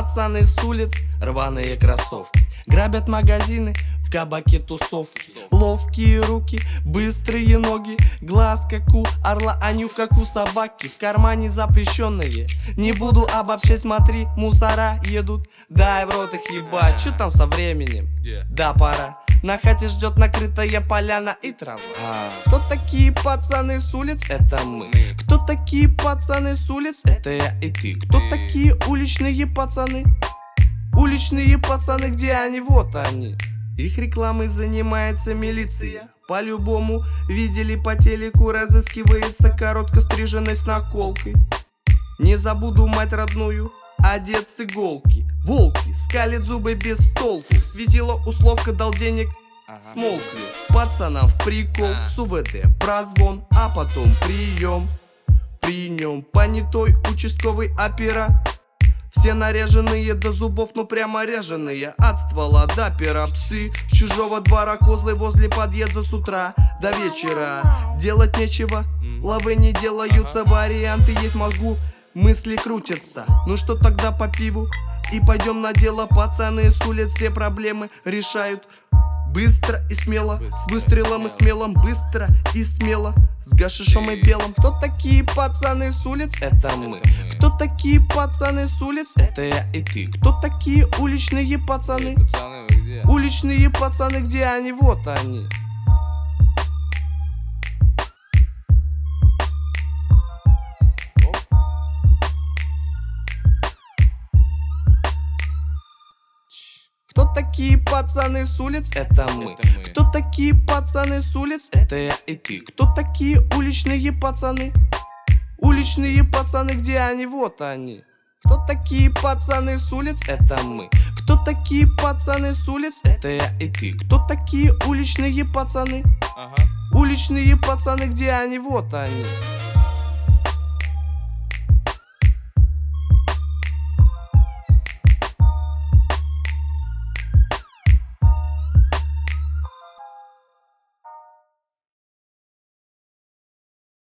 Пацаны с улиц, рваные кроссовки, грабят магазины, в кабаке тусовки. Ловкие руки, быстрые ноги, глаз как у орла, а нюх как у собаки. В кармане запрещенные, не буду обобщать, смотри, мусора едут. Дай в рот их ебать, чё там со временем? Да, пора. На хате ждет накрытая поляна и трава. Кто такие пацаны с улиц? Это мы. Кто такие пацаны с улиц? Это я и ты. Кто такие уличные пацаны? Уличные пацаны, где они? Вот они. Их рекламой занимается милиция. По-любому видели по телеку, разыскивается коротко стриженной с наколкой. Не забуду мать родную, одет с иголки. Волки скалят зубы без толку. Светило условка, дал денег, смолкли. Пацанам в прикол, с УВД прозвон, а потом прием. При нем понятой участковый опера. Все наряженные до зубов, ну прямо ряженые. От ствола до пера псы, с чужого двора козлы возле подъезда с утра до вечера. Делать нечего, лавы не делаются, варианты есть в мозгу, мысли крутятся. Ну что тогда по пиву и пойдем на дело. Пацаны с улиц все проблемы решают быстро и смело, с выстрелом и смелом, быстро и смело, с гашишом и белым. Кто такие пацаны с улиц? Это мы. Кто такие пацаны с улиц? Это я и ты. Кто такие уличные пацаны? Уличные пацаны, где они? Вот они. Кто такие пацаны с улиц? Это мы. Кто такие пацаны с улиц? Это я и ты. Кто такие уличные пацаны? Уличные пацаны, где они? Вот они. Кто такие пацаны с улиц? Это мы. Кто такие пацаны с улиц? Это я и ты. Кто такие уличные пацаны? Уличные пацаны, где они? Вот они.